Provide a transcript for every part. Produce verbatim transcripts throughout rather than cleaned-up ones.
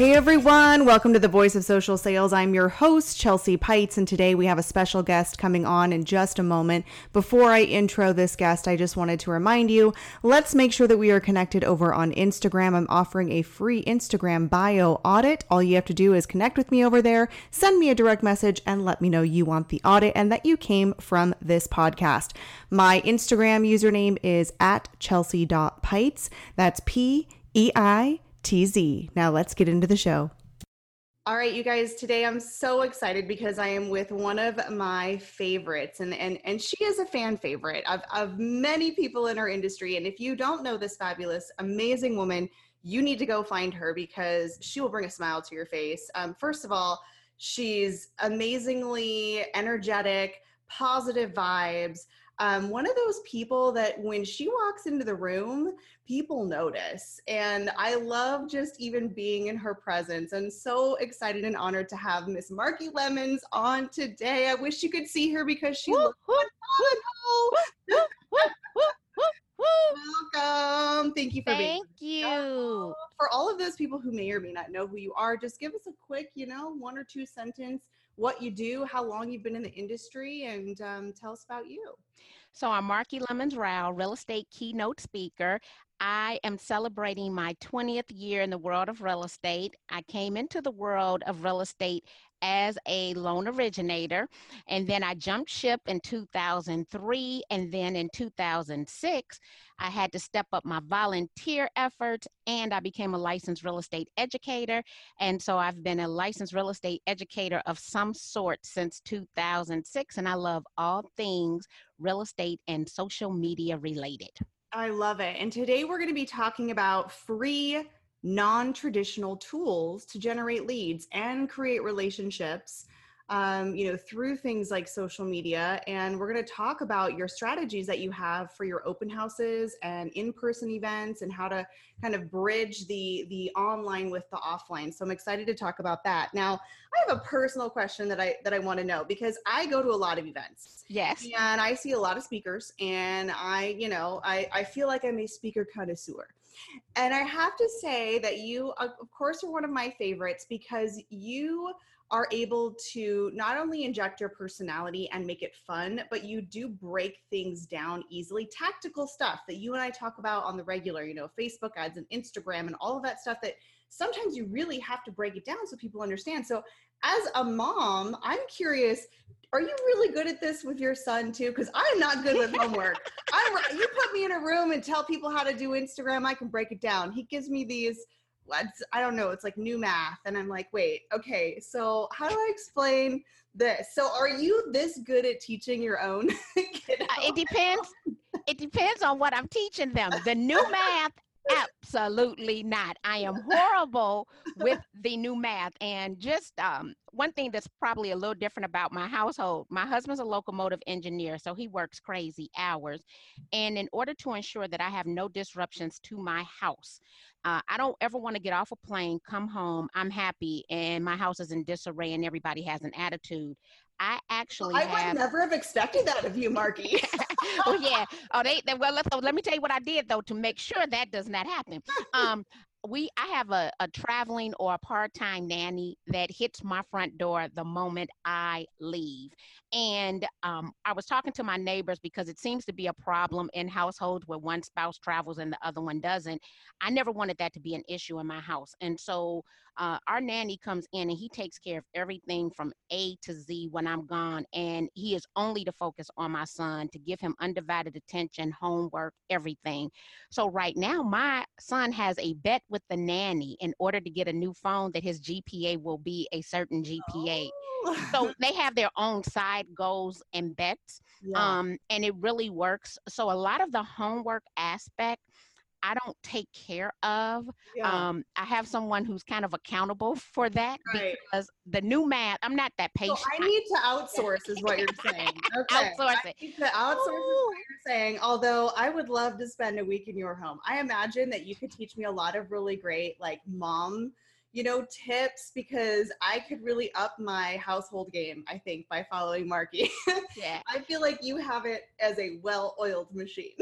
Hey everyone, welcome to the Voice of Social Sales. I'm your host, Chelsea Pites, and today we have a special guest coming on in just a moment. Before I intro this guest, I just wanted to remind you, let's make sure that we are connected over on Instagram. I'm offering a free Instagram bio audit. All you have to do is connect with me over there, send me a direct message, and let me know you want the audit and that you came from this podcast. My Instagram username is at chelsea dot pites. That's P E I T Z. Now let's get into the show. All right, you guys, today I'm so excited because I am with one of my favorites, and and and she is a fan favorite of, of many people in our industry. And if you don't know this fabulous, amazing woman, you need to go find her because she will bring a smile to your face. Um, first of all, she's amazingly energetic, positive vibes. Um, one of those people that when she walks into the room, people notice. And I love just even being in her presence. I'm so excited and honored to have Miss Marky Lemons on today. I wish you could see her because she looks phenomenal. Welcome. Thank you for being here. Thank you. For all of those people who may or may not know who you are, just give us a quick, you know, one or two sentence, what you do, how long you've been in the industry, and um, tell us about you. So I'm Marky Lemons Rao, real estate keynote speaker. I am celebrating my twentieth year in the world of real estate. I came into the world of real estate as a loan originator, and then I jumped ship in two thousand three, and then in two thousand six, I had to step up my volunteer efforts, and I became a licensed real estate educator, and so I've been a licensed real estate educator of some sort since two thousand six, and I love all things real estate and social media related. I love it. And today we're going to be talking about free non-traditional tools to generate leads and create relationships, um, you know, through things like social media. And we're going to talk about your strategies that you have for your open houses and in-person events and how to kind of bridge the, the online with the offline. So I'm excited to talk about that. Now, I have a personal question that I, that I want to know because I go to a lot of events. Yes. And I see a lot of speakers and I, you know, I, I feel like I'm a speaker connoisseur. And I have to say that you, of course, are one of my favorites because you are able to not only inject your personality and make it fun, but you do break things down easily. Tactical stuff that you and I talk about on the regular, you know, Facebook ads and Instagram and all of that stuff that sometimes you really have to break it down so people understand. So as a mom, I'm curious, are you really good at this with your son too? Because I'm not good with homework. I'm, you put me in a room and tell people how to do Instagram, I can break it down. He gives me these, I don't know, it's like new math. And I'm like, wait, okay, so how do I explain this? So are you this good at teaching your own kiddo? Uh, it depends. It depends on what I'm teaching them. The new math, absolutely not. I am horrible with the new math. And just um, one thing that's probably a little different about my household, my husband's a locomotive engineer, so he works crazy hours. And in order to ensure that I have no disruptions to my house, uh, I don't ever want to get off a plane, come home, I'm happy, and my house is in disarray and everybody has an attitude. I actually I have... would never have expected that of you, Marky. Oh, yeah. Oh, they, they well, let, let me tell you what I did, though, to make sure that does not happen. Um, we, I have a, a traveling or a part-time nanny that hits my front door the moment I leave. And um, I was talking to my neighbors because it seems to be a problem in households where one spouse travels and the other one doesn't. I never wanted that to be an issue in my house. And so uh, our nanny comes in and he takes care of everything from A to Z when I'm gone. And he is only to focus on my son, to give him undivided attention, homework, everything. So right now, my son has a bet with the nanny in order to get a new phone that his G P A will be a certain G P A. Oh. So they have their own side goals and bets, yeah. um, and it really works. So a lot of the homework aspect, I don't take care of. Yeah. Um, I have someone who's kind of accountable for that, right. Because the new math, I'm not that patient. So I need to outsource is what you're saying. Okay. Outsource it. I need to outsource is what you're saying, although I would love to spend a week in your home. I imagine that you could teach me a lot of really great like mom, you know, tips, because I could really up my household game, I think, by following Marky. Yeah. I feel like you have it as a well-oiled machine.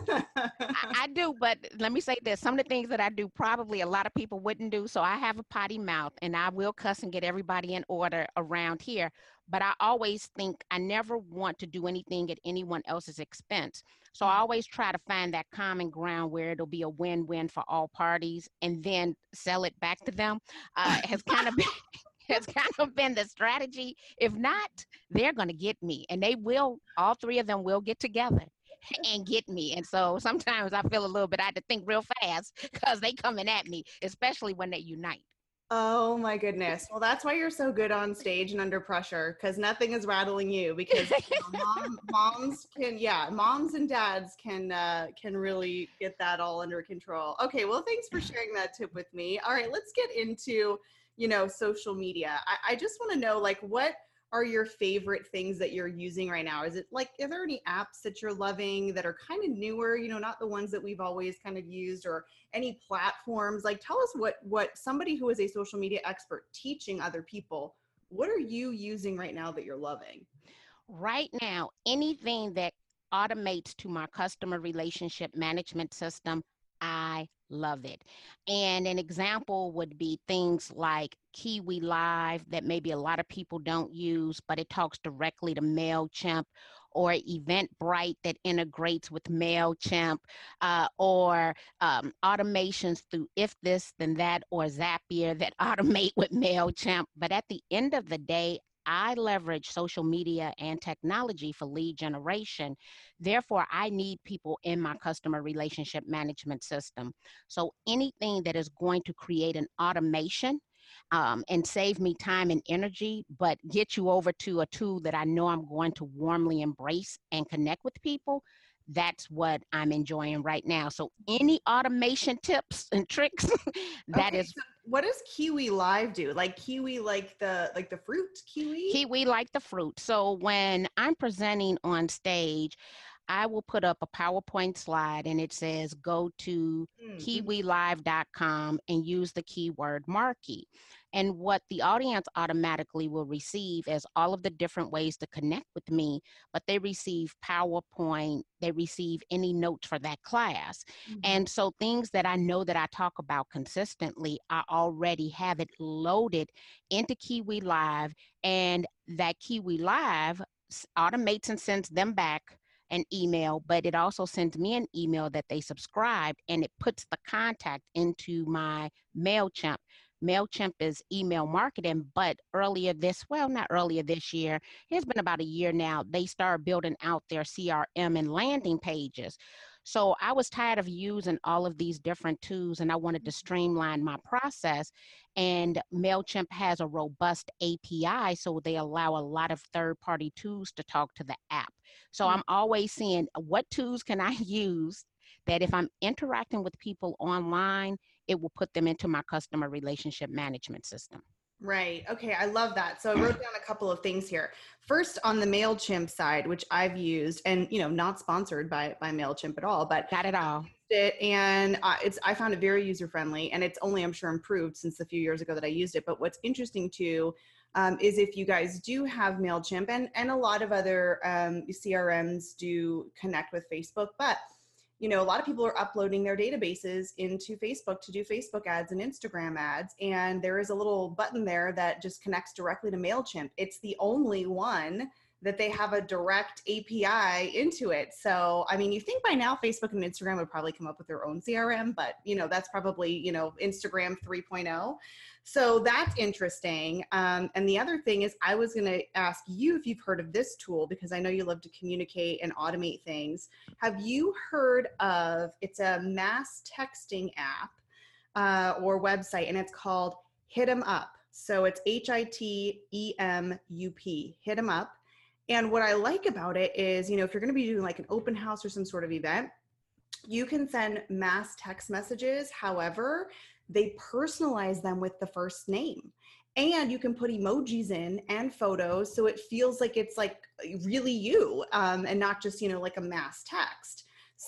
I, I do, but let me say this. Some of the things that I do, probably a lot of people wouldn't do. So I have a potty mouth and I will cuss and get everybody in order around here. But I always think I never want to do anything at anyone else's expense. So I always try to find that common ground where it'll be a win-win for all parties and then sell it back to them. Uh, it has kind of been has kind of been the strategy. If not, they're going to get me, and they will. All three of them will get together and get me. And so sometimes I feel a little bit, I have to think real fast because they coming at me, especially when they unite. Oh my goodness. Well, that's why you're so good on stage and under pressure, because nothing is rattling you, because you know, mom, moms can, yeah, moms and dads can, uh, can really get that all under control. Okay. Well, thanks for sharing that tip with me. All right, let's get into, you know, social media. I, I just want to know, like, what are your favorite things that you're using right now? Is it like, are there any apps that you're loving that are kind of newer, you know, not the ones that we've always kind of used, or any platforms? Like, tell us what, what somebody who is a social media expert teaching other people, what are you using right now that you're loving? Right now, anything that automates to my customer relationship management system, I love it. And an example would be things like Kiwi Live that maybe a lot of people don't use, but it talks directly to MailChimp, or Eventbrite that integrates with MailChimp, uh, or um, automations through If This Then That or Zapier that automate with MailChimp. But at the end of the day, I leverage social media and technology for lead generation. Therefore, I need people in my customer relationship management system. So anything that is going to create an automation um, and save me time and energy, but get you over to a tool that I know I'm going to warmly embrace and connect with people, that's what I'm enjoying right now. So any automation tips and tricks, that Okay, is so what does Kiwi Live do? Like kiwi, like the, like the fruit kiwi? Kiwi like the fruit. So when I'm presenting on stage, I will put up a PowerPoint slide and it says go to Mm-hmm. kiwi live dot com and use the keyword Marky. And what the audience automatically will receive is all of the different ways to connect with me, but they receive PowerPoint, they receive any notes for that class. Mm-hmm. And so things that I know that I talk about consistently, I already have it loaded into Kiwi Live, and that Kiwi Live automates and sends them back an email, but it also sends me an email that they subscribed, and it puts the contact into my MailChimp. MailChimp is email marketing, but earlier this, well, not earlier this year, it's been about a year now, they started building out their C R M and landing pages. So I was tired of using all of these different tools, and I wanted to streamline my process. And MailChimp has a robust A P I, so they allow a lot of third-party tools to talk to the app. So I'm always seeing what tools can I use that if I'm interacting with people online, it will put them into my customer relationship management system. Right. Okay. I love that. So I wrote down a couple of things here. First, on the MailChimp side, which I've used, and you know, not sponsored by by MailChimp at all, but not at all. It and uh, it's I found it very user friendly, and it's only, I'm sure, improved since a few years ago that I used it. But what's interesting too um, is if you guys do have MailChimp, and and a lot of other um, C R Ms do connect with Facebook, but you know, a lot of people are uploading their databases into Facebook to do Facebook ads and Instagram ads. And there is a little button there that just connects directly to MailChimp. It's the only one that they have a direct A P I into it. So, I mean, you think by now Facebook and Instagram would probably come up with their own C R M, but you know, that's probably, you know, Instagram three point oh. So that's interesting. Um, and the other thing is, I was going to ask you if you've heard of this tool, because I know you love to communicate and automate things. Have you heard of, it's a mass texting app uh, or website, and it's called Hitem Up. So it's H I T E M U P, Hitem Up. And what I like about it is, you know, if you're going to be doing like an open house or some sort of event, you can send mass text messages. However, they personalize them with the first name. And you can put emojis in and photos, so it feels like it's like really you, um, and not just, you know, like a mass text.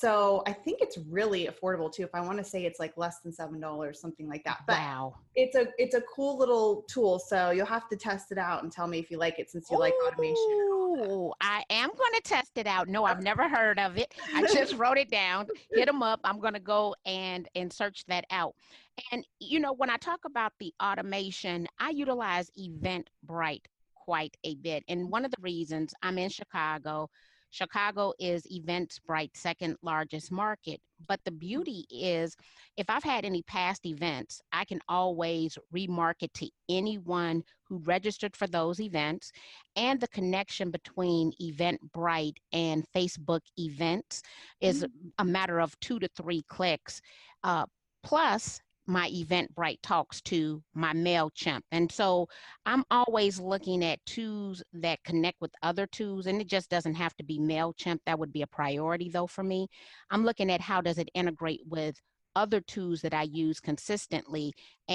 So I think it's really affordable too. If I want to say it's like less than seven dollars, something like that. But Wow. it's a it's a cool little tool. So you'll have to test it out and tell me if you like it, since you like automation and all that. Oh, I am going to test it out. No, I've never heard of it. I just wrote it down. Hit them up. I'm going to go and and search that out. And you know, when I talk about the automation, I utilize Eventbrite quite a bit. And one of the reasons I'm in Chicago, Chicago is Eventbrite's second largest market. But the beauty is, if I've had any past events, I can always remarket to anyone who registered for those events. And the connection between Eventbrite and Facebook events is a matter of two to three clicks. Uh, plus, my Eventbrite talks to my MailChimp. And so I'm always looking at tools that connect with other tools, and it just doesn't have to be MailChimp. That would be a priority though for me. I'm looking at how does it integrate with other tools that I use consistently,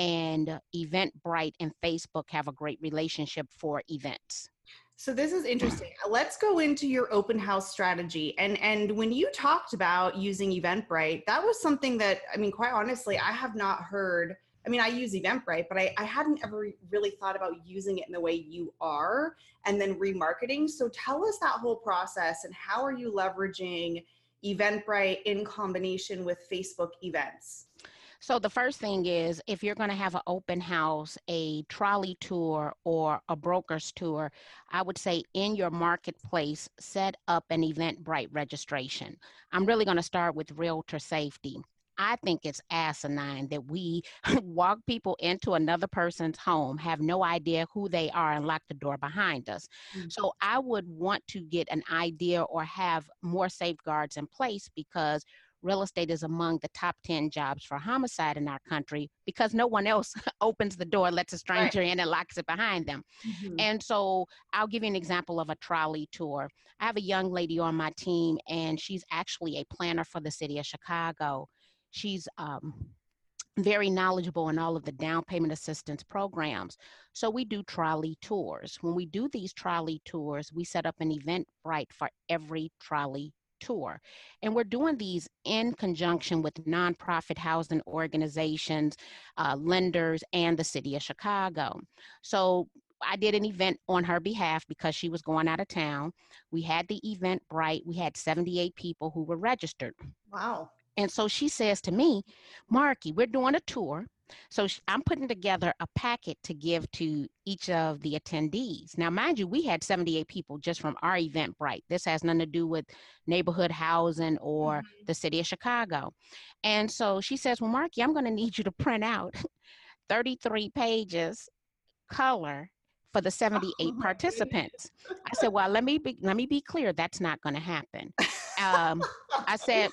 and Eventbrite and Facebook have a great relationship for events. So this is interesting. Let's go into your open house strategy. And and when you talked about using Eventbrite, that was something that, I mean, quite honestly, I have not heard. I mean, I use Eventbrite, but I, I hadn't ever really thought about using it in the way you are and then remarketing. So tell us that whole process, and how are you leveraging Eventbrite in combination with Facebook events? So the first thing is, if you're going to have an open house, a trolley tour, or a broker's tour, I would say in your marketplace, set up an Eventbrite registration. I'm really going to start with realtor safety. I think it's asinine that we walk people into another person's home, have no idea who they are, and lock the door behind us. Mm-hmm. So I would want to get an idea or have more safeguards in place, because real estate is among the top ten jobs for homicide in our country, because no one else opens the door, lets a stranger right in, and locks it behind them. Mm-hmm. And so I'll give you an example of a trolley tour. I have a young lady on my team, and she's actually a planner for the city of Chicago. She's um, very knowledgeable in all of the down payment assistance programs. So we do trolley tours. When we do these trolley tours, we set up an Eventbrite for every trolley tour. And we're doing these in conjunction with nonprofit housing organizations, uh, lenders, and the city of Chicago. So I did an event on her behalf because she was going out of town. We had the Eventbrite. We had seventy-eight people who were registered. Wow. And so she says to me, Marky, we're doing a tour. So she, I'm putting together a packet to give to each of the attendees. Now, mind you, we had seventy-eight people just from our Eventbrite. This has nothing to do with neighborhood housing or mm-hmm. the city of Chicago. And so she says, well, Marky, I'm going to need you to print out thirty-three pages, color, for the seventy-eight oh participants. Goodness. I said, well, let me be, let me be clear. That's not going to happen. Um, I said,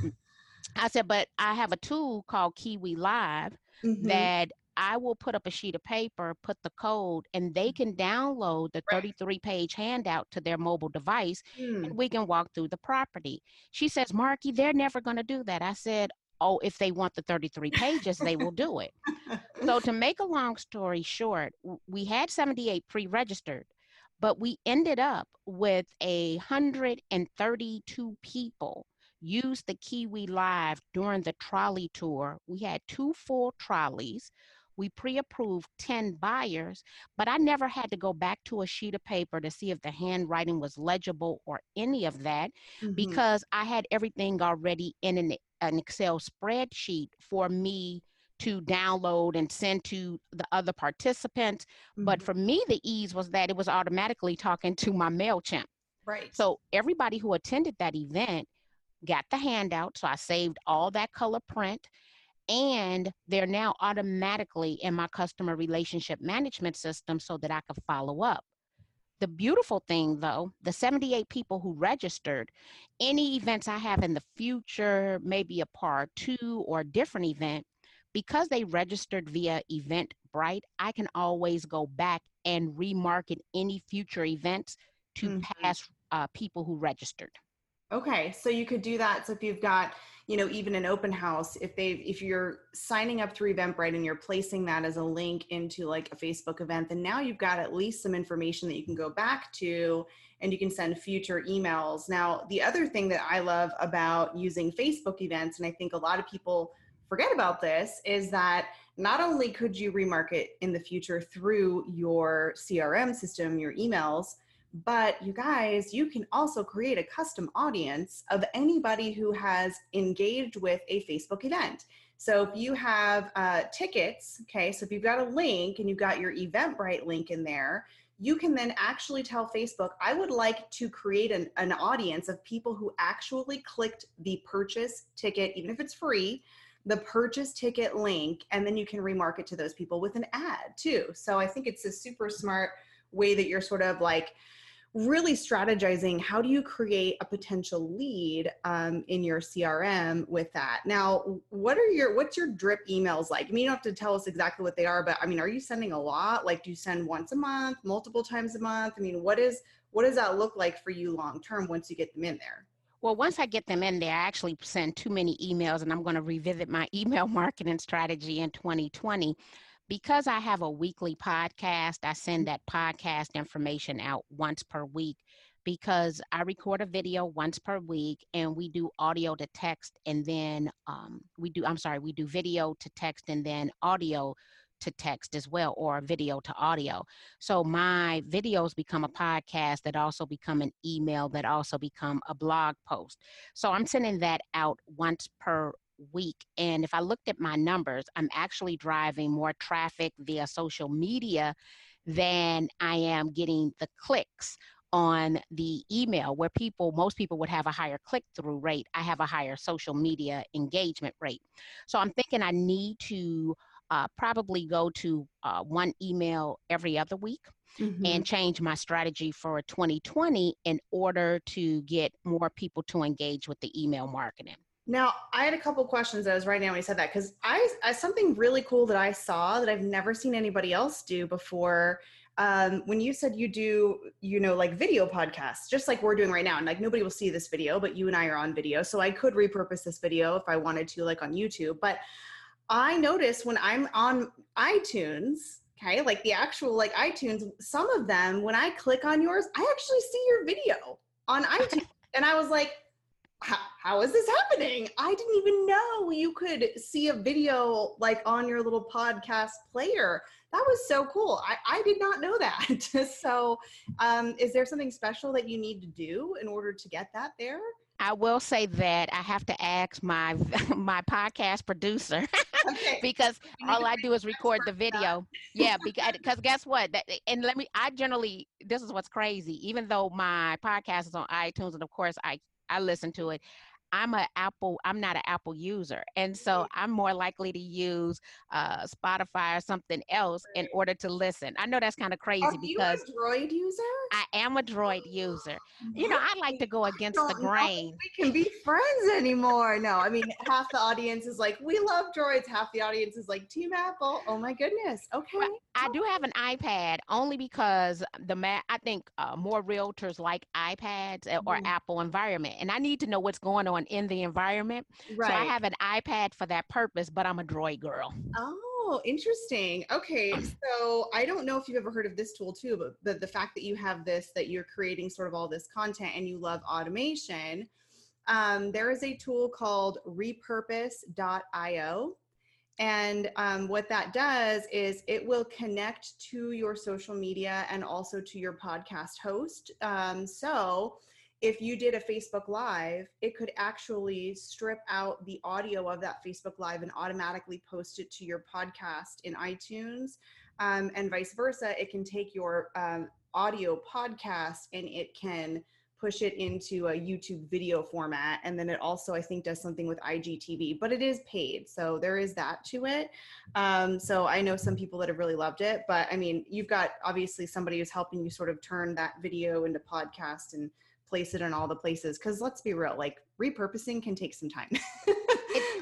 I said, but I have a tool called Kiwi Live mm-hmm. that I will put up a sheet of paper, put the code, and they can download the thirty-three page handout to their mobile device, mm. and we can walk through the property. She says, Marky, they're never going to do that. I said, oh, if they want the thirty-three pages, they will do it. So to make a long story short, we had seventy-eight pre-registered, but we ended up with a one hundred thirty-two people use the Kiwi Live during the trolley tour. We had two full trolleys. We pre-approved ten buyers, but I never had to go back to a sheet of paper to see if the handwriting was legible or any of that, mm-hmm. because I had everything already in an, an Excel spreadsheet for me to download and send to the other participants. Mm-hmm. But for me, the ease was that it was automatically talking to my MailChimp. Right. So everybody who attended that event got the handout. So I saved all that color print, and they're now automatically in my customer relationship management system so that I could follow up. The beautiful thing though, the seventy-eight people who registered, any events I have in the future, maybe a part two or a different event, because they registered via Eventbrite, I can always go back and remarket any future events to mm-hmm. past uh, people who registered. Okay, so you could do that. So if you've got, you know, even an open house, if they if you're signing up through Eventbrite and you're placing that as a link into like a Facebook event, then now you've got at least some information that you can go back to and you can send future emails. Now, the other thing that I love about using Facebook events, and I think a lot of people forget about this, is that not only could you remarket in the future through your C R M system, your emails, but you guys, you can also create a custom audience of anybody who has engaged with a Facebook event. So if you have uh, tickets, okay, so if you've got a link and you've got your Eventbrite link in there, you can then actually tell Facebook, I would like to create an, an audience of people who actually clicked the purchase ticket, even if it's free, the purchase ticket link, and then you can remarket to those people with an ad too. So I think it's a super smart way that you're sort of like really strategizing how do you create a potential lead um, in your C R M with that. Now, what are your, what's your drip emails like? I mean, you don't have to tell us exactly what they are, but I mean, are you sending a lot? Like, do you send once a month, multiple times a month? I mean, what is, what does that look like for you long-term once you get them in there? Well, once I get them in there, I actually send too many emails, and I'm going to revisit my email marketing strategy in twenty twenty. Because I have a weekly podcast, I send that podcast information out once per week because I record a video once per week and we do audio to text and then um, we do, I'm sorry, we do video to text and then audio to text as well, or video to audio. So my videos become a podcast that also become an email that also become a blog post. So I'm sending that out once per week. And if I looked at my numbers, I'm actually driving more traffic via social media than I am getting the clicks on the email, where people, most people would have a higher click-through rate. I have a higher social media engagement rate. So I'm thinking I need to uh, probably go to uh, one email every other week Mm-hmm. and change my strategy for twenty twenty in order to get more people to engage with the email marketing. Now, I had a couple questions that I was writing down when you said that, because I, I something really cool that I saw that I've never seen anybody else do before. Um, when you said you do, you know, like video podcasts, just like we're doing right now, and like nobody will see this video, but you and I are on video, so I could repurpose this video if I wanted to, like on YouTube. But I notice when I'm on iTunes, okay, like the actual like iTunes, some of them, when I click on yours, I actually see your video on iTunes, and I was like, How, how is this happening? I didn't even know you could see a video like on your little podcast player. That was so cool. I, I did not know that. So um, is there something special that you need to do in order to get that there? I will say that I have to ask my my podcast producer Okay. because all I do is record the video. Yeah, because because guess what? That, and let me. I generally, this is what's crazy. Even though my podcast is on iTunes, and of course I I listen to it, I'm a Apple, I'm not an Apple user. And so I'm more likely to use uh, Spotify or something else in order to listen. I know that's kind of crazy Are you because a Droid user? I am a Droid user. You know, I like to go against the Don't know grain. if we can be friends anymore. No, I mean, half the audience is like, we love droids. Half the audience is like, Team Apple. Oh my goodness. Okay. But I do have an iPad only because the ma- I think uh, more realtors like iPads or Mhm. Apple environment, and I need to know what's going on in the environment. So I Right. have an iPad for that purpose, but I'm a Droid girl. Oh, interesting. Okay. So I don't know if you've ever heard of this tool too, but the, the fact that you have this, that you're creating sort of all this content and you love automation, um, there is a tool called repurpose dot io. And um, what that does is it will connect to your social media and also to your podcast host. Um, so if you did a Facebook Live, it could actually strip out the audio of that Facebook Live and automatically post it to your podcast in iTunes, um, and vice versa. It can take your um, audio podcast and it can push it into a YouTube video format. And then it also, I think, does something with I G T V, but it is paid. So there is that to it. Um, so I know some people that have really loved it, but I mean, you've got obviously somebody who's helping you sort of turn that video into podcast and place it in all the places. Cause let's be real, like repurposing can take some time. It,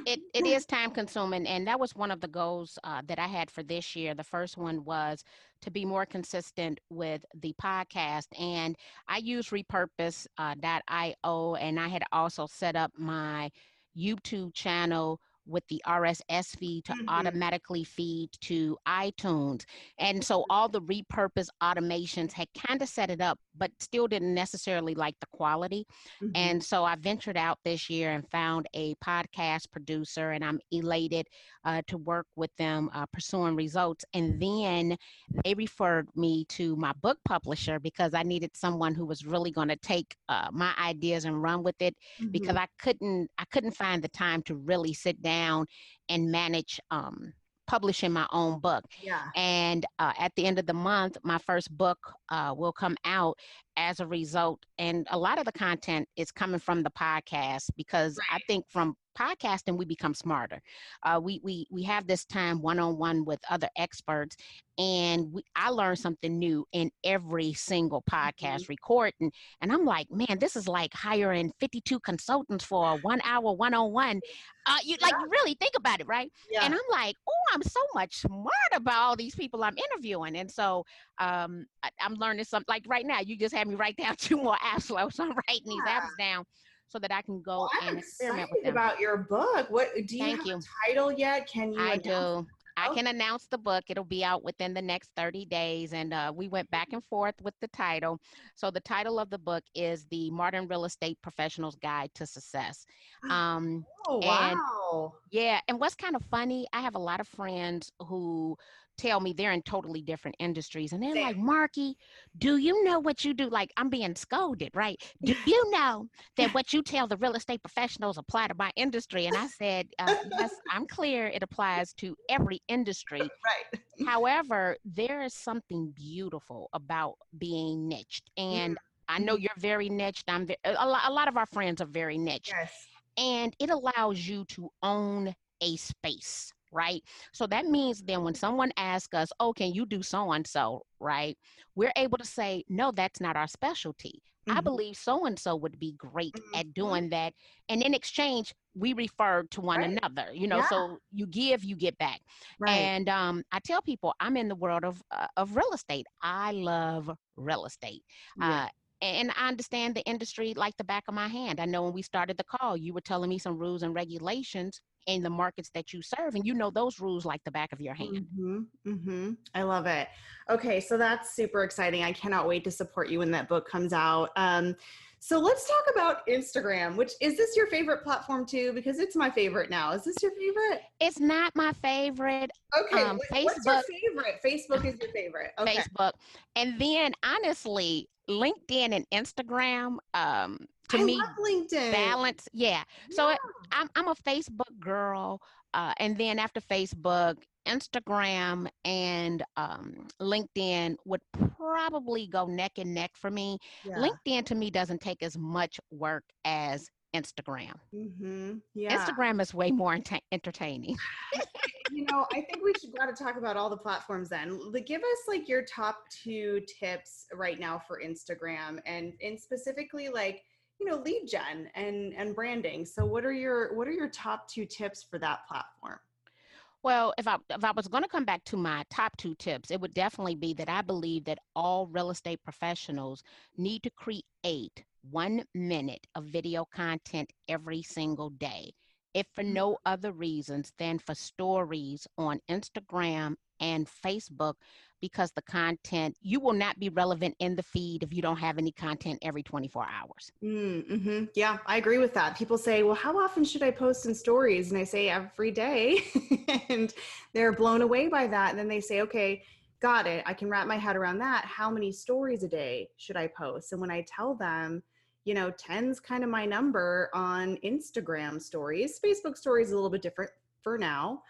It it is time consuming, and that was one of the goals uh, that I had for this year. The first one was to be more consistent with the podcast, and I use repurpose uh, dot io, and I had also set up my YouTube channel with the R S S feed to Mhm. automatically feed to iTunes. And so all the repurpose automations had kind of set it up, but still didn't necessarily like the quality. Mhm. And so I ventured out this year and found a podcast producer, and I'm elated uh, to work with them uh, pursuing results. And then they referred me to my book publisher because I needed someone who was really going to take uh, my ideas and run with it, because Mhm. I couldn't I couldn't find the time to really sit down and manage um, publishing my own book. Yeah. And uh, at the end of the month, my first book uh, will come out as a result. And a lot of the content is coming from the podcast, because I Right. think from podcasting we become smarter. Uh, we we we have this time one on one with other experts, and we, I learn something new in every single Mhm. podcast recording. And I'm like, man, this is like hiring fifty-two consultants for a one hour one on one. Uh, you like Yeah. really think about it, right? And Yeah. I'm like, oh, I'm so much smarter about all these people I'm interviewing. And so um, I, I'm learning something. Like right now, you just had me write down two more apps, so I'm writing these Yeah. apps down so that I can Well, go I'm and experiment with excited them. about your book. What do you have Thank you. a title yet? Can you I announce? do. I Okay. can announce the book. It'll be out within the next thirty days. And uh, we went back and forth with the title. So, the title of the book is The Modern Real Estate Professional's Guide to Success. Um, Oh, and wow. yeah, and what's kind of funny, I have a lot of friends who tell me they're in totally different industries, and they're Same. like, Marky, do you know what you do? Like, I'm being scolded, right? Do you know that what you tell the real estate professionals apply to my industry? And I said, uh, yes, I'm clear it applies to every industry. Right. However, there is something beautiful about being niched. And I know Mhm. you're very niched. I'm ve- a, lot, a lot of our friends are very niched, Yes. and it allows you to own a space, right? So that means then when someone asks us, oh, can you do so and so, right? We're able to say, no, that's not our specialty. I Mhm. believe so and so would be great at Mhm. doing that. And in exchange, we refer to one Right. another, you know, Yeah. so you give, you get back. Right. And um, I tell people I'm in the world of, uh, of real estate. I love real estate. Yeah. Uh, and I understand the industry like the back of my hand. I know when we started the call, you were telling me some rules and regulations in the markets that you serve, and you know those rules like the back of your hand. Mm-hmm. Mm-hmm. I love it. Okay, so that's super exciting. I cannot wait to support you when that book comes out. Um, so let's talk about Instagram, which is this your favorite platform too? Because it's my favorite now. Is this your favorite? It's not my favorite. Okay, Um, wh- what's your Facebook, favorite? Facebook is your favorite. Okay. Facebook, and then honestly, LinkedIn and Instagram. Um, to I me, love LinkedIn. balance. Yeah. So it, Yeah. I'm I'm a Facebook girl, uh, and then after Facebook, Instagram and um, LinkedIn would probably go neck and neck for me. Yeah. LinkedIn to me doesn't take as much work as Instagram. Mm-hmm. Yeah. Instagram is way more enta- entertaining. You know, I think we should got to talk about all the platforms then. Like, give us like your top two tips right now for Instagram and and specifically like, you know, lead gen and and branding. So what are your what are your top two tips for that platform? Well, if I if I was going to come back to my top two tips, it would definitely be that I believe that all real estate professionals need to create one minute of video content every single day, if for no other reasons than for stories on Instagram and Facebook, because the content, you will not be relevant in the feed if you don't have any content every twenty-four hours. Mm-hmm. Yeah, I agree with that. People say, well, how often should I post in stories? And I say every day. And they're blown away by that. And then they say, okay, got it. I can wrap my head around that. How many stories a day should I post? And when I tell them, you know, ten's kind of my number on Instagram stories, Facebook stories is a little bit different for now.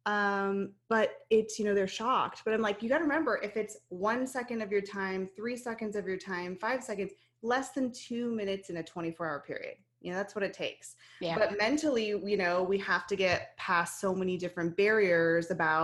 Um, but it's, you know, they're shocked. But I'm like, you got to remember, if it's one second of your time, three seconds of your time, five seconds, less than two minutes in a twenty-four hour period. You know, that's what it takes. Yeah. But mentally, you know, we have to get past so many different barriers about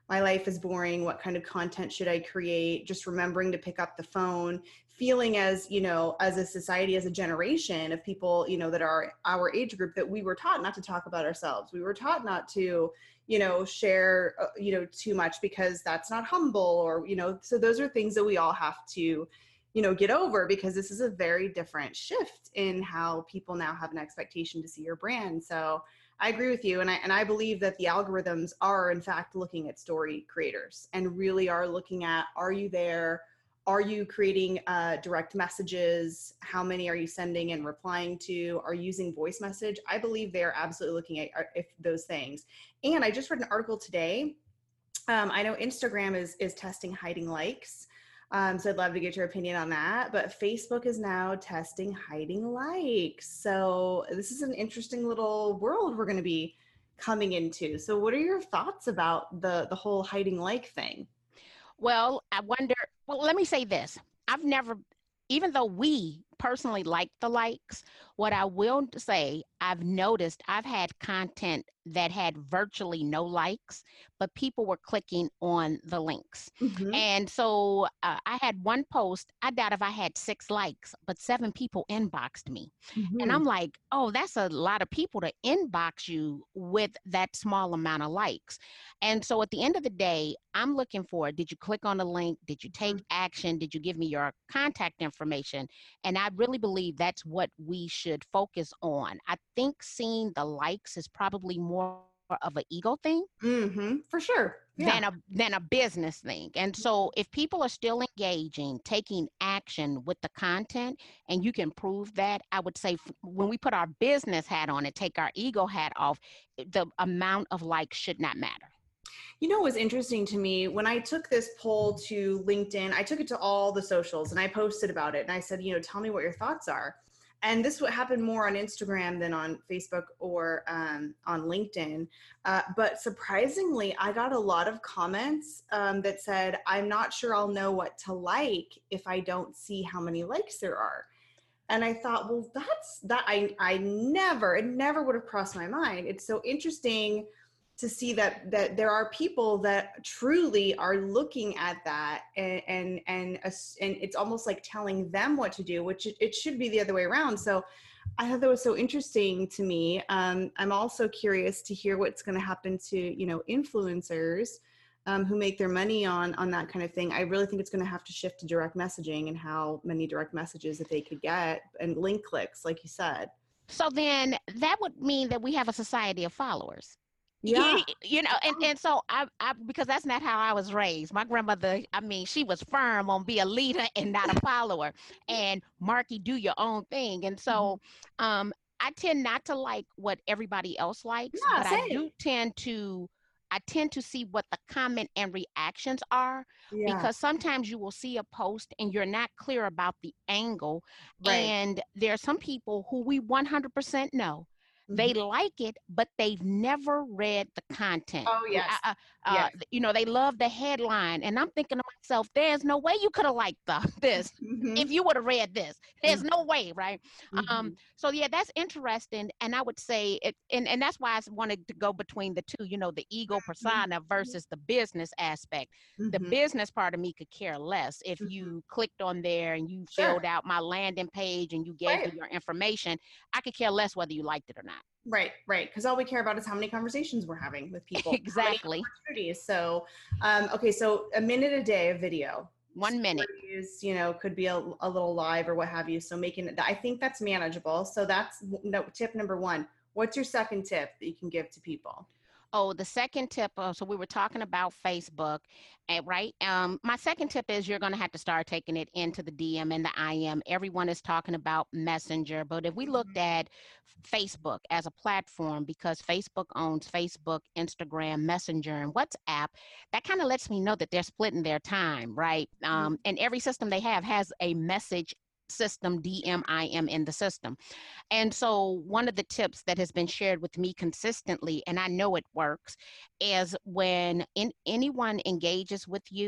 my life is boring. What kind of content should I create? Just remembering to pick up the phone, feeling as, you know, as a society, as a generation of people, you know, that are our age group, that we were taught not to talk about ourselves. We were taught not to, you know, share, uh, you know, too much because that's not humble, or, you know, so those are things that we all have to, you know, get over, because this is a very different shift in how people now have an expectation to see your brand. So I agree with you. And I, and I believe that the algorithms are in fact looking at story creators and really are looking at, are you there? Are you creating uh, direct messages? How many are you sending and replying to? Are you using voice message? I believe they're absolutely looking at if those things. And I just read an article today. Um, I know Instagram is, is testing hiding likes. Um, so I'd love to get your opinion on that. But Facebook is now testing hiding likes. So this is an interesting little world we're going to be coming into. So what are your thoughts about the, the whole hiding like thing? Well, I wonder, well, let me say this. I've never, even though we personally like the likes, what I will say, I've noticed I've had content that had virtually no likes, but people were clicking on the links. Mm-hmm. And so uh, I had one post, I doubt if I had six likes, but seven people inboxed me. Mm-hmm. And I'm like, oh, that's a lot of people to inbox you with that small amount of likes. And so at the end of the day, I'm looking for, did you click on the link? Did you take action? Did you give me your contact information? And I really believe that's what we should focus on. I think seeing the likes is probably more of an ego thing. Mm-hmm. For sure. Yeah. Than a than a business thing. And so if people are still engaging, taking action with the content, and you can prove that, I would say f- when we put our business hat on and take our ego hat off, the amount of likes should not matter. You know, it was interesting to me when I took this poll to LinkedIn, I took it to all the socials and I posted about it. And I said, you know, tell me what your thoughts are. And this would happen more on Instagram than on Facebook or um, on LinkedIn. Uh, but surprisingly, I got a lot of comments um, that said, I'm not sure I'll know what to like if I don't see how many likes there are. And I thought, well, that's that I, I never, it never would have crossed my mind. It's so interesting to see that that there are people that truly are looking at that and and and, and it's almost like telling them what to do, which it, it should be the other way around. So I thought that was so interesting to me. Um, I'm also curious to hear what's going to happen to, you know, influencers um, who make their money on on that kind of thing. I really think it's going to have to shift to direct messaging and how many direct messages that they could get and link clicks, like you said. So then that would mean that we have a society of followers. Yeah. You, you know, and, and so I, I, because that's not how I was raised. My grandmother, I mean, she was firm on be a leader and not a follower. And Marky, do your own thing. And so um, I tend not to like what everybody else likes, Yeah, but same. I do tend to, I tend to see what the comment and reactions are, Yeah. because sometimes you will see a post and you're not clear about the angle. Right. And there are some people who we one hundred percent know. They like it, but they've never read the content. Oh, yes. Uh, uh, Yes. You know, they love the headline. And I'm thinking to myself, there's no way you could have liked the, this Mhm. if you would have read this. There's Mhm. no way, right? Mhm. Um, so, yeah, that's interesting. And I would say, it, and, and that's why I wanted to go between the two, you know, the ego persona versus the business aspect. The Mhm. business part of me could care less if Mhm. you clicked on there and you Sure. filled out my landing page and you gave Right. me your information. I could care less whether you liked it or not. Right, right. Because all we care about is how many conversations we're having with people. Exactly. How many opportunities. So, um, okay, so a minute a day of video. One minute. Stories, you know, could be a, a little live or what have you. So making it, I think that's manageable. So that's no, tip number one. What's your second tip that you can give to people? Oh, the second tip, uh, so we were talking about Facebook, and right? Um, my second tip is you're going to have to start taking it into the D M and the I M. Everyone is talking about Messenger, but if we looked at Facebook as a platform, because Facebook owns Facebook, Instagram, Messenger, and WhatsApp, that kind of lets me know that they're splitting their time, right? Um, and every system they have has a message system, D M, I M in the system. And so one of the tips that has been shared with me consistently, and I know it works, is when in, anyone engages with you,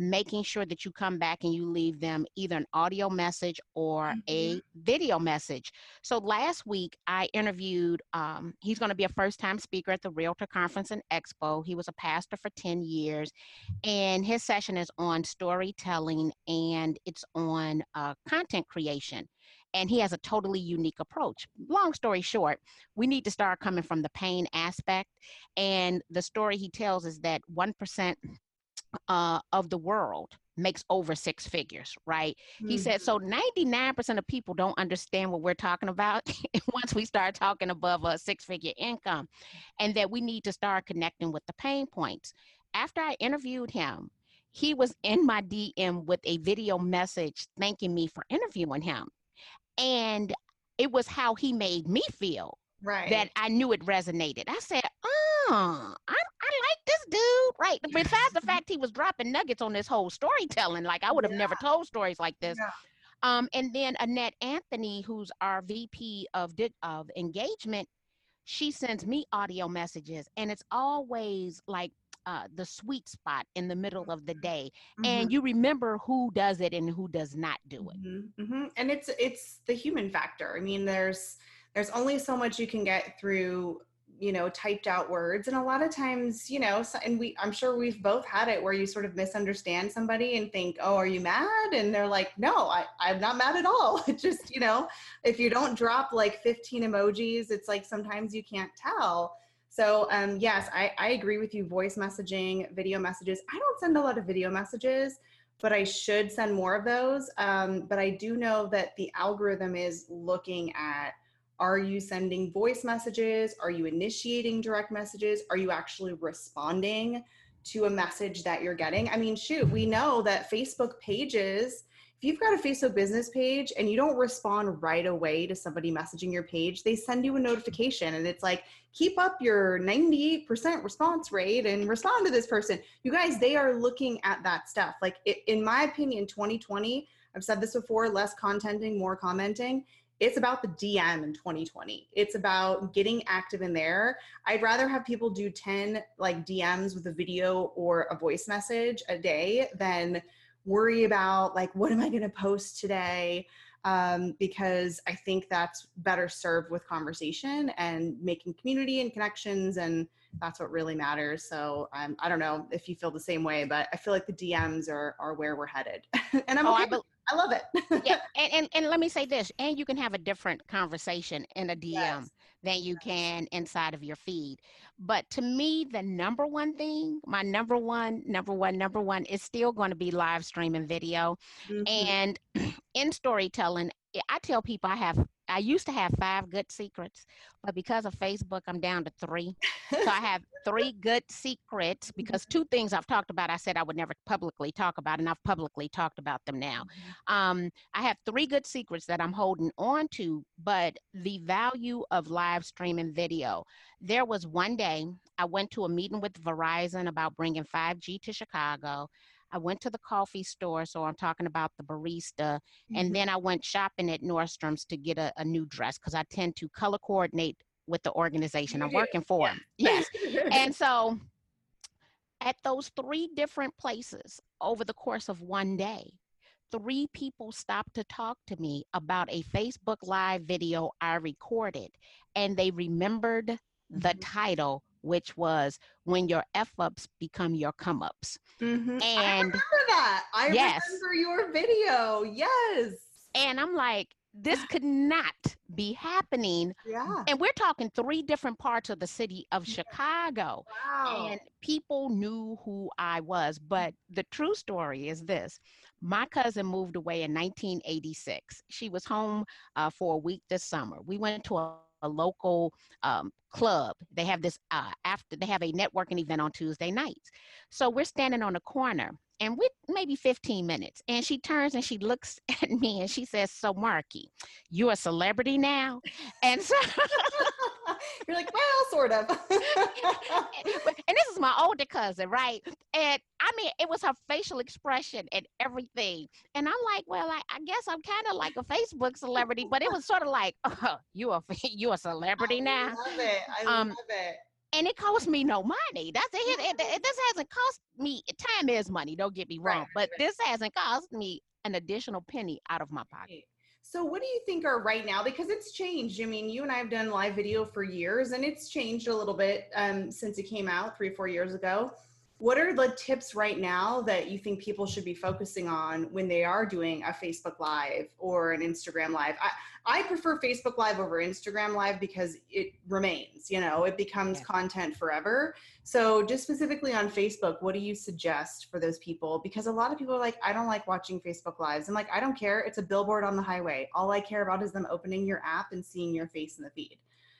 making sure that you come back and you leave them either an audio message or Mm-hmm. a video message. So last week I interviewed, um, he's going to be a first-time speaker at the Realtor Conference and Expo. He was a pastor for ten years, and his session is on storytelling and it's on uh, content creation. And he has a totally unique approach. Long story short, we need to start coming from the pain aspect. And the story he tells is that one percent uh, of the world makes over six figures, right? Mm-hmm. He said, so ninety-nine percent of people don't understand what we're talking about once we start talking above a six-figure income, and that we need to start connecting with the pain points. After I interviewed him, he was in my D M with a video message thanking me for interviewing him. And it was how he made me feel, right, that I knew it resonated. I said, oh, I, I like this dude, right? Besides the fact he was dropping nuggets on this whole storytelling, like I would have yeah. never told stories like this. Yeah. Um, and then Annette Anthony, who's our V P of, of engagement, she sends me audio messages, and it's always like uh, the sweet spot in the middle of the day. Mm-hmm. And you remember who does it and who does not do it. Mm-hmm. Mm-hmm. And it's it's the human factor. I mean, there's there's only so much you can get through, you know, typed out words. And a lot of times, you know, so, and we, I'm sure we've both had it where you sort of misunderstand somebody and think, oh, are you mad? And they're like, no, I, I'm not mad at all. It just, you know, if you don't drop like fifteen emojis, it's like, sometimes you can't tell. So um, yes, I, I agree with you. Voice messaging, video messages. I don't send a lot of video messages, but I should send more of those. Um, but I do know that the algorithm is looking at, are you sending voice messages? Are you initiating direct messages? Are you actually responding to a message that you're getting? I mean, shoot, we know that Facebook pages, if you've got a Facebook business page and you don't respond right away to somebody messaging your page, they send you a notification and it's like, keep up your ninety-eight percent response rate and respond to this person. You guys, they are looking at that stuff. Like it, in my opinion, twenty twenty, I've said this before, less contenting, more commenting. It's about the D M in twenty twenty. It's about getting active in there. I'd rather have people do ten like D Ms with a video or a voice message a day than worry about like, what am I going to post today? Um, because I think that's better served with conversation and making community and connections, and that's what really matters. So um, I don't know if you feel the same way, but I feel like the D Ms are are where we're headed, and I'm oh, okay. I, be- I love it. yeah, and, and and let me say this, and you can have a different conversation in a D M yes. than you can inside of your feed. But to me, the number one thing, my number one, number one, number one is still going to be live streaming video. Mm-hmm. And in storytelling, I tell people I have, I used to have five good secrets, but because of Facebook, I'm down to three. So I have three good secrets because two things I've talked about, I said I would never publicly talk about, and I've publicly talked about them now. Um, I have three good secrets that I'm holding on to, but the value of live streaming video. There was one day I went to a meeting with Verizon about bringing five G to Chicago. I went to the coffee store, so I'm talking about the barista, mm-hmm. and then I went shopping at Nordstrom's to get a, a new dress because I tend to color coordinate with the organization you I'm do. working for. Yeah. Yes. And so at those three different places over the course of one day, three people stopped to talk to me about a Facebook Live video I recorded, and they remembered mm-hmm. the title, which was When Your F-Ups Become Your Come-Ups. Mm-hmm. And I remember that. I yes. remember your video. Yes. And I'm like, this could not be happening. Yeah. And we're talking three different parts of the city of Chicago. Wow. And people knew who I was. But the true story is this. My cousin moved away in nineteen eighty-six. She was home uh, for a week this summer. We went to a a local um, club. They have this uh, after they have a networking event on Tuesday nights. So we're standing on the corner and we maybe fifteen minutes. And she turns and she looks at me and she says, so Marky, you're a celebrity now? And so you're like, well, sort of. And this is my older cousin, right? And I mean, it was her facial expression and everything. And I'm like, well, I, I guess I'm kind of like a Facebook celebrity, but it was sort of like, oh, you a you a celebrity now. I love it. I um, love it. and it costs me no money. That's it, it, it. This hasn't cost me. Time is money. Don't get me Right, wrong, but right, this hasn't cost me an additional penny out of my pocket. right. So what do you think are right now? Because it's changed. I mean, you and I have done live video for years, and it's changed a little bit um, since it came out three, four years ago. What are the tips right now that you think people should be focusing on when they are doing a Facebook Live or an Instagram Live? I, I prefer Facebook Live over Instagram Live because it remains, you know, it becomes Yeah. content forever. So just specifically on Facebook, what do you suggest for those people? Because a lot of people are like, I don't like watching Facebook Lives. I'm like, I don't care. It's a billboard on the highway. All I care about is them opening your app and seeing your face in the feed.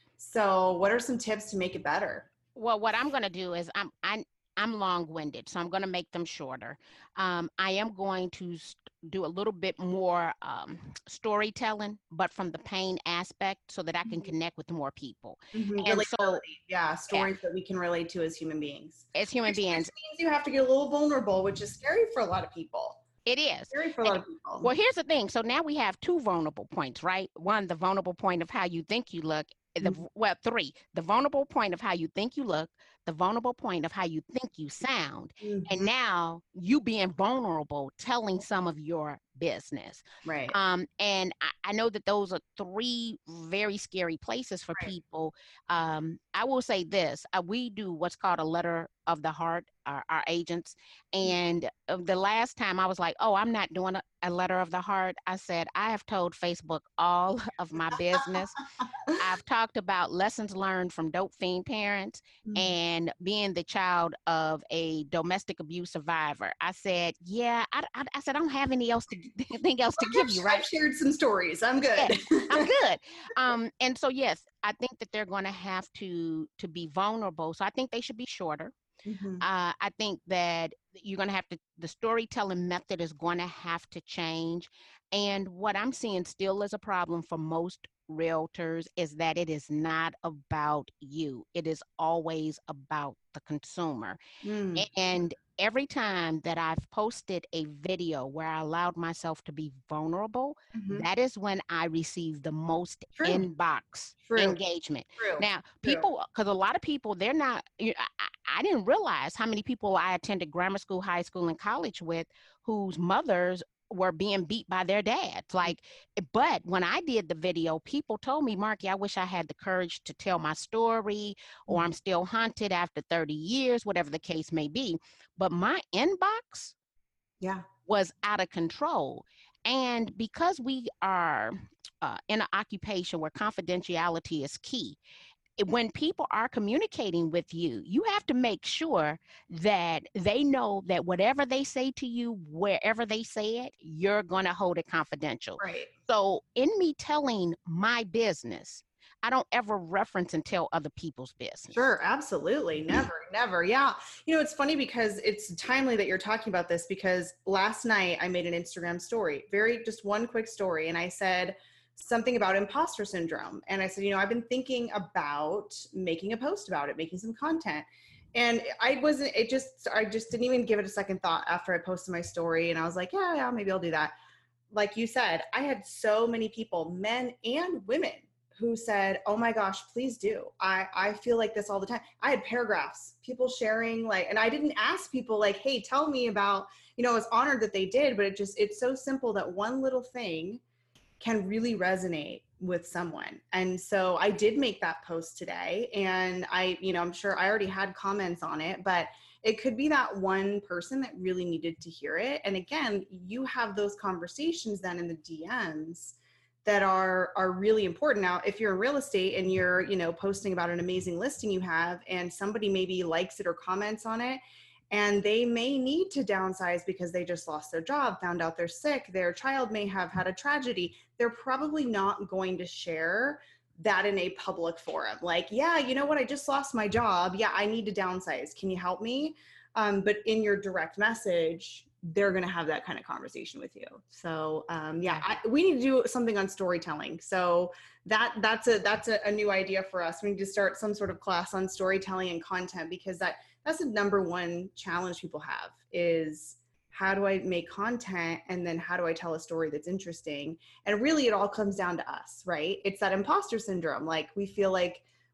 So what are some tips to make it better? Well, what I'm going to do is I'm I I'm long-winded, so I'm going to make them shorter. Um, I am going to st- do a little bit more um, storytelling, but from the pain aspect, so that I can connect with more people. Mm-hmm. And so, Relatability. Yeah, yeah, stories that we can relate to as human beings. as human Which just beings, means you have to get a little vulnerable, which is scary for a lot of people. it is. Scary for a And lot of people. well, here's the thing. So now we have two vulnerable points, right? One, the vulnerable point of how you think you look. The Mhm. well, three, the vulnerable point of how you think you look, the vulnerable point of how you think you sound, and Mhm. now you being vulnerable, telling some of your business. Right. Um, and I, I know that those are three very scary places for Right. people. Um, I will say this: uh, we do what's called a letter of the heart, our, our agents. And uh, the last time I was like, "Oh, I'm not doing a, a letter of the heart," I said, "I have told Facebook all of my business. I've talked about lessons learned from dope fiend parents Mhm. and being the child of a domestic abuse survivor." I said, "Yeah, I, I, I said I don't have any else to anything else to I've, give you, I've right? shared some stories. I'm Yeah, good. I'm good." Um, and so yes, I think that they're going to have to to be vulnerable. So I think they should be shorter. Mhm. Uh, I think that you're going to have to, the storytelling method is going to have to change. And what I'm seeing still is a problem for most realtors is that it is not about you, it is always about the consumer. Mm. And every time that I've posted a video where I allowed myself to be vulnerable, Mhm. that is when I receive the most True. inbox True. engagement. True. Now, True. people, because a lot of people, they're not, you I, I I didn't realize how many people I attended grammar school, high school, and college with whose mothers were being beat by their dads. Like, but when I did the video, people told me, "Marky, I wish I had the courage to tell my story, or I'm still haunted after thirty years, whatever the case may be." But my inbox Yeah. was out of control. And because we are uh, in an occupation where confidentiality is key, it- when people are communicating with you, you have to make sure that they know that whatever they say to you, wherever they say it, you're going to hold it confidential. Right. So, in me telling my business, I don't ever reference and tell other people's business. Sure, absolutely. Never, never. Yeah. You know, it's funny because it's timely that you're talking about this because last night I made an Instagram story, very just one quick story. And I said something about imposter syndrome. And I said, you know, I've been thinking about making a post about it, making some content. And I wasn't, it just, I just didn't even give it a second thought after I posted my story. And I was like, yeah, yeah, maybe I'll do that. Like you said, I had so many people, men and women, who said, oh my gosh, please do. I, I feel like this all the time. I had paragraphs, people sharing like, and I didn't ask people like, hey, tell me about, you know, I was honored that they did, but it just, it's so simple that one little thing can really resonate with someone. And so I did make that post today and I, you know, I'm sure I already had comments on it, but it could be that one person that really needed to hear it. And again, you have those conversations then in the D Ms that are are really important. Now, if you're in real estate and you're, you know, posting about an amazing listing you have and somebody maybe likes it or comments on it, and they may need to downsize because they just lost their job, found out they're sick, their child may have had a tragedy, they're probably not going to share that in a public forum. Like, yeah, you know what, I just lost my job. Yeah, I need to downsize. Can you help me? Um, but in your direct message, they're going to have that kind of conversation with you. So um, yeah, I, we need to do something on storytelling. So that that's a that's a, a new idea for us. We need to start some sort of class on storytelling and content because that that's the number one challenge people have is how do I make content and then how do I tell a story that's interesting? And really it all comes down to us, right? It's that imposter syndrome. Like we feel like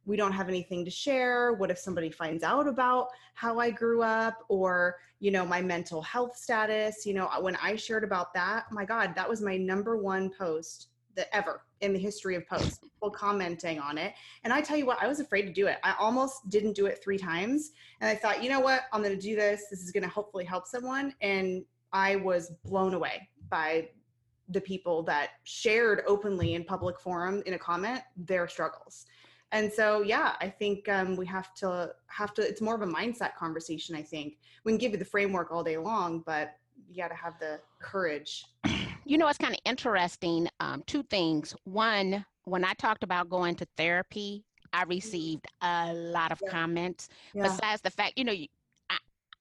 we don't have anything to share? What if somebody finds out about how I grew up, or, you know, my mental health status? You know, when I shared about that, oh my God, that was my number one post that ever in the history of posts, people commenting on it. And I tell you what, I was afraid to do it. I almost didn't do it three times. And I thought, you know what, I'm going to do this. This is going to hopefully help someone. And I was blown away by the people that shared openly in public forum in a comment their struggles. And so, yeah, I think um, we have to have to, it's more of a mindset conversation. I think we can give you the framework all day long, but you got to have the courage. You know, it's kind of interesting. Um, two things. One, when I talked about going to therapy, I received a lot of yeah. comments. Yeah. Besides the fact, you know, I,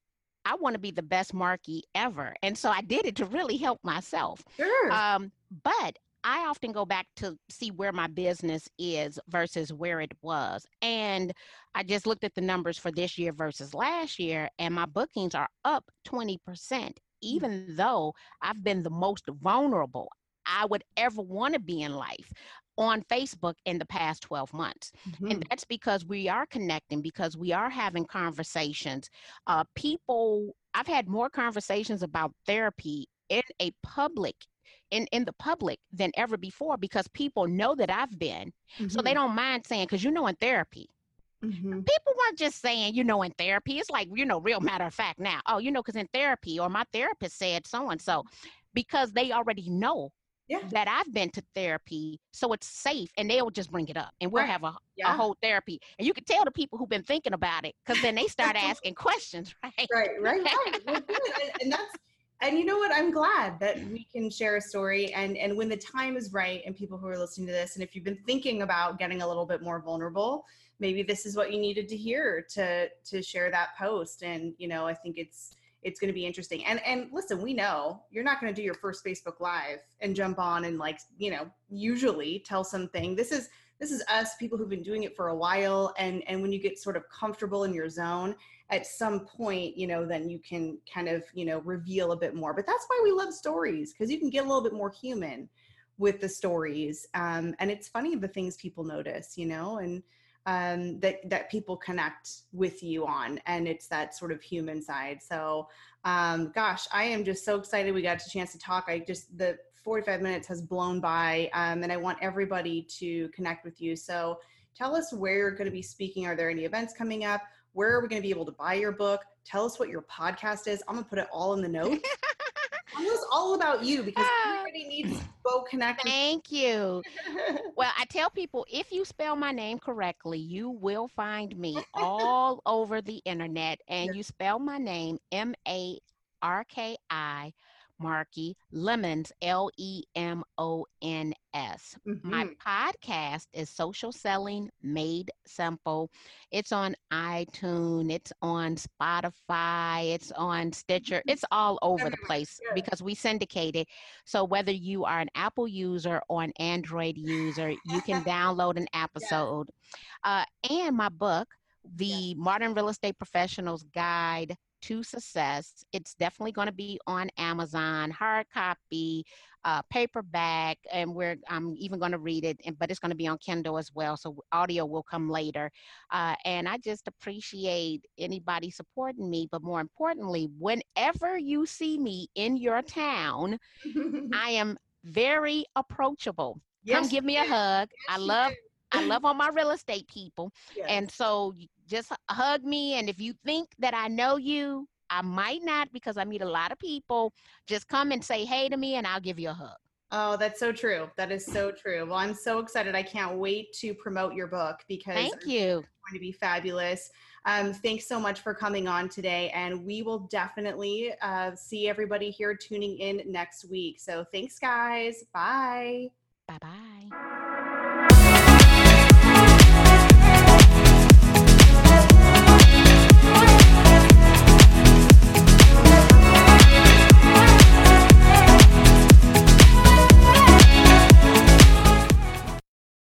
I want to be the best Markie ever. And so I did it to really help myself. Sure. Um, but I often go back to see where my business is versus where it was. And I just looked at the numbers for this year versus last year, and my bookings are up twenty percent. Even though I've been the most vulnerable I would ever want to be in life on Facebook in the past twelve months. Mm-hmm. And that's because we are connecting, because we are having conversations. Uh, people, I've had more conversations about therapy in a public, in, in the public than ever before, because people know that I've been. Mm-hmm. So they don't mind saying, because you know, in therapy, mm-hmm. people weren't just saying, you know, in therapy, it's like, you know, real matter of fact now, oh, you know, because in therapy, or my therapist said so-and-so, because they already know yeah. that I've been to therapy, so it's safe, and they'll just bring it up, and we'll right. have a, yeah. a whole therapy. And you can tell the people who've been thinking about it, because then they start asking questions, right? Right, right, right. Well, good. And, and that's, and you know what, I'm glad that we can share a story, and, and when the time is right, and people who are listening to this, and if you've been thinking about getting a little bit more vulnerable, maybe this is what you needed to hear to, to share that post. And, you know, I think it's, it's going to be interesting. And, and listen, we know you're not going to do your first Facebook Live and jump on and, like, you know, usually tell something. This is, this is us, people who've been doing it for a while. And, and when you get sort of comfortable in your zone, at some point, you know, then you can kind of, you know, reveal a bit more. But that's why we love stories, because you can get a little bit more human with the stories. Um, and it's funny the things people notice, you know, and um, that, that people connect with you on, and it's that sort of human side. So, um, gosh, I am just so excited we got a chance to talk. I just, the forty-five minutes has blown by, um, and I want everybody to connect with you. So tell us where you're going to be speaking. Are there any events coming up? Where are we going to be able to buy your book? Tell us what your podcast is. I'm going to put it all in the notes. Tell us all about you, because everybody needs to go connect. Thank you. Well, I tell people, if you spell my name correctly, you will find me all over the internet. And you spell my name M A R K I, Markie Lemons, L E M O N S. Mm-hmm. My podcast is Social Selling Made Simple. It's on iTunes, it's on Spotify, it's on Stitcher, it's all over the place because we syndicate it. So whether you are an Apple user or an Android user, you can download an episode. Uh, and my book, The Modern Real Estate Professional's Guide to Success. It's definitely going to be on Amazon, hard copy, uh, paperback, and we're I'm even going to read it, and, but it's going to be on Kindle as well, so audio will come later. Uh, and I just appreciate anybody supporting me, but more importantly, whenever you see me in your town, I am very approachable. Yes, come give me a hug. Yes, I love I love all my real estate people. Yes. And so just hug me. And if you think that I know you, I might not, because I meet a lot of people. Just come and say hey to me, and I'll give you a hug. Oh, that's so true. That is so true. Well, I'm so excited. I can't wait to promote your book, because thank you. It's going to be fabulous. Um, thanks so much for coming on today. And we will definitely uh, see everybody here tuning in next week. So thanks, guys. Bye. Bye-bye.